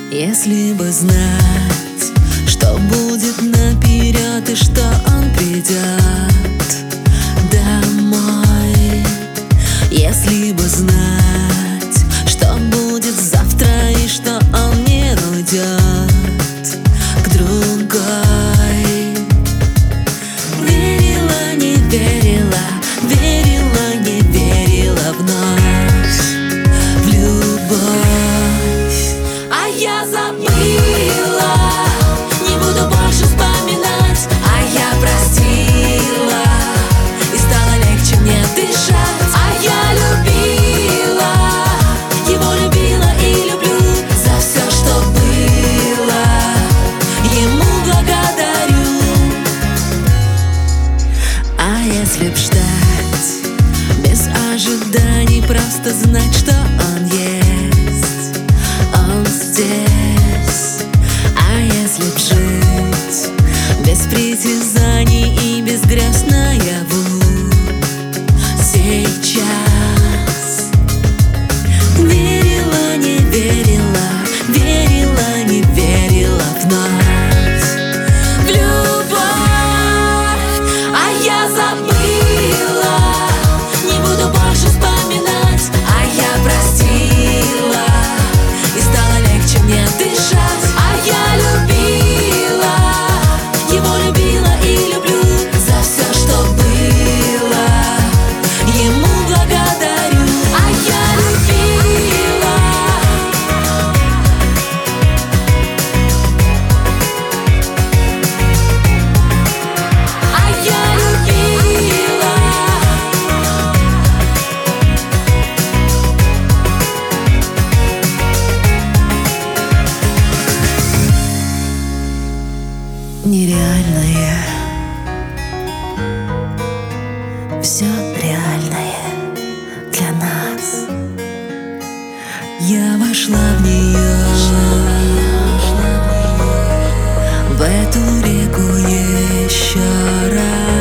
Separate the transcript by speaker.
Speaker 1: Если бы знать, что будет наперед и что он придет домой. Если бы знать, что будет завтра и что он не уйдет к другой. Верила, не верила, верила, не верила вновь в любовь. А я забыла, не буду больше вспоминать. А я простила, и стало легче мне дышать. А я любила, его любила и люблю за все, что было. Ему благодарю. А если б ждать без ожиданий, просто знать, что он есть, он здесь. А если б жить без притязаний и без грез наяву сейчас. Верила, не верила, верила, не верила вновь в любовь. А я забыла, не буду больше вспоминать. А я простила, и стало легче мне дышать. А я любила, его любила и люблю за все, что было. Ему благодарю. А я любила. А я любила. Нереальное, все реальное для нас. Я вошла в нее, в эту реку еще раз.